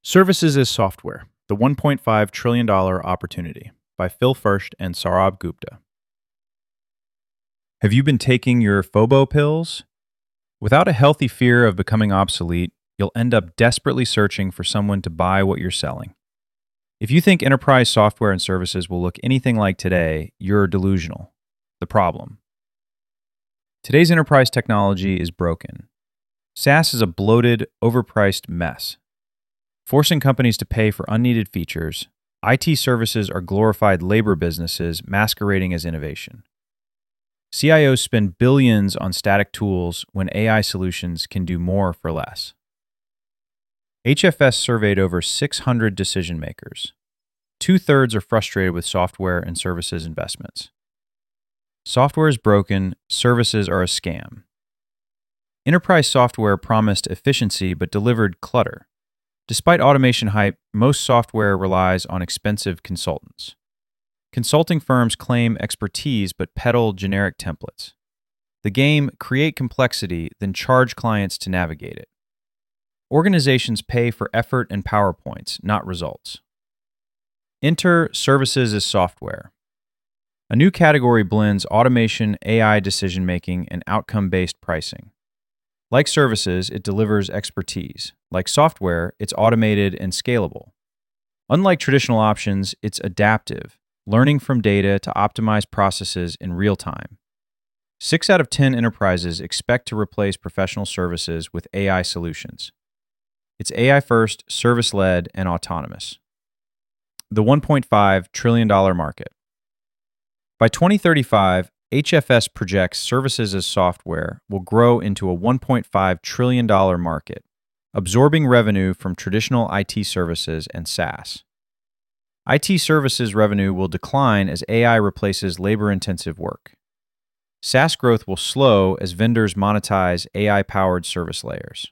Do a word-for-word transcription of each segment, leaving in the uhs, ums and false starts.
Services as Software, the one point five trillion dollars Opportunity by Phil First and Saurabh Gupta. Have you been taking your FOBO pills? Without a healthy fear of becoming obsolete, you'll end up desperately searching for someone to buy what you're selling. If you think enterprise software and services will look anything like today, you're delusional. The problem. Today's enterprise technology is broken. SaaS is a bloated, overpriced mess. Forcing companies to pay for unneeded features, I T services are glorified labor businesses masquerading as innovation. C I Os spend billions on static tools when A I solutions can do more for less. H F S surveyed over six hundred decision makers. Two-thirds are frustrated with software and services investments. Software is broken, services are a scam. Enterprise software promised efficiency but delivered clutter. Despite automation hype, most software relies on expensive consultants. Consulting firms claim expertise but peddle generic templates. The game, create complexity, then charge clients to navigate it. Organizations pay for effort and PowerPoints, not results. Enter services as software. A new category blends automation, A I decision-making, and outcome-based pricing. Like services, it delivers expertise. Like software, it's automated and scalable. Unlike traditional options, it's adaptive, learning from data to optimize processes in real time. Six out of ten enterprises expect to replace professional services with A I solutions. It's A I-first, service-led, and autonomous. The one point five trillion dollars market. By twenty thirty-five, H F S projects services as software will grow into a one point five trillion dollars market, absorbing revenue from traditional I T services and SaaS. I T services revenue will decline as A I replaces labor-intensive work. SaaS growth will slow as vendors monetize A I-powered service layers.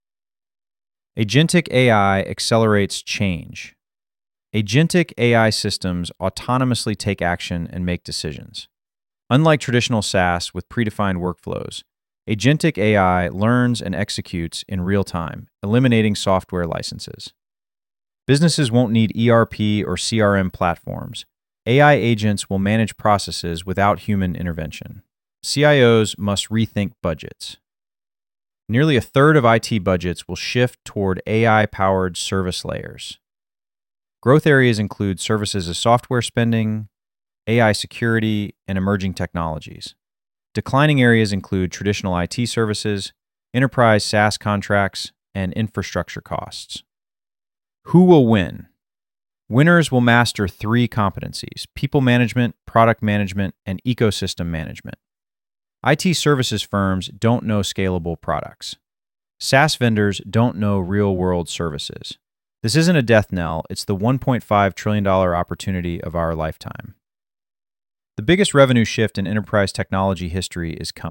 Agentic A I accelerates change. Agentic A I systems autonomously take action and make decisions. Unlike traditional SaaS with predefined workflows, agentic A I learns and executes in real time, eliminating software licenses. Businesses won't need E R P or C R M platforms. A I agents will manage processes without human intervention. C I Os must rethink budgets. Nearly a third of I T budgets will shift toward A I-powered service layers. Growth areas include services as software spending, A I security, and emerging technologies. Declining areas include traditional I T services, enterprise SaaS contracts, and infrastructure costs. Who will win? Winners will master three competencies: people management, product management, and ecosystem management. I T services firms don't know scalable products. SaaS vendors don't know real-world services. This isn't a death knell, it's the one point five trillion dollars opportunity of our lifetime. The biggest revenue shift in enterprise technology history is coming.